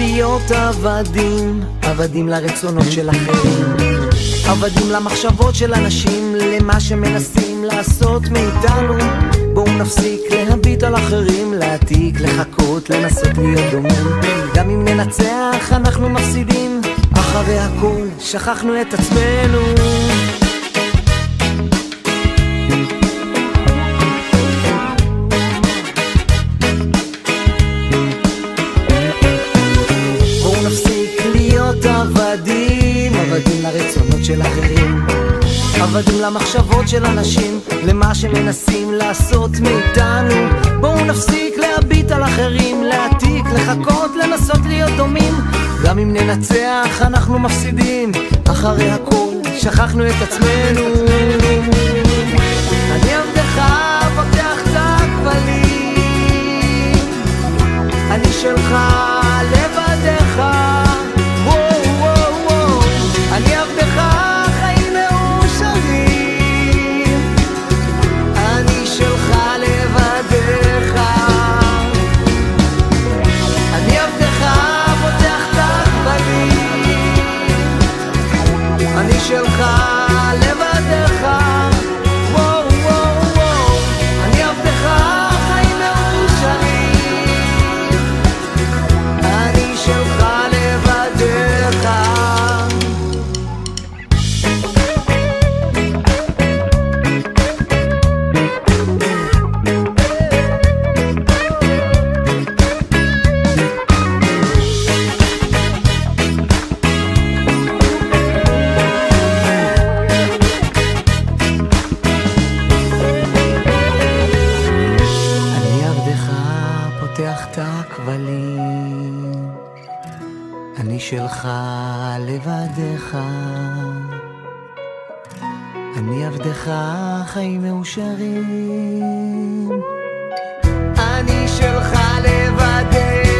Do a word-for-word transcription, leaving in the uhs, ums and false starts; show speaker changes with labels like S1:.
S1: להיות עבדים, עבדים לרצונות של אחרים, עבדים למחשבות של אנשים, למה שמנסים לעשות מאיתנו. בואו נפסיק להביט על אחרים, להעתיק, לחכות, לנסות להיות דומים. גם אם ננצח אנחנו מפסידים, אחרי הכל שכחנו את עצמנו. בואו נפסיק להיות עבדים, עבדים לרצונות של אחרים, עבדים למחשבות של אנשים, למה שמנסים לעשות מאיתנו. בואו נפסיק להביט על אחרים, להעתיק, לחכות, לנסות להיות דומים. גם אם ננצח אנחנו מפסידים, אחרי הכל שכחנו את עצמנו. אני עבדך פותח את הכבלים, אני שלך לבדך. וואו וואו וואו, אני עבדך חיים מאושרים, אני שלך לבדך. אני עבדך פותח את הכבלים, אני שלך לבדך. וואו וואו וואו, אני עבדך חיים מאושרים, אני שלך לבדך. פותח את הכבלים, אני שלך לבדך. אני עבדך חיים מאושרים, אני שלך לבדך.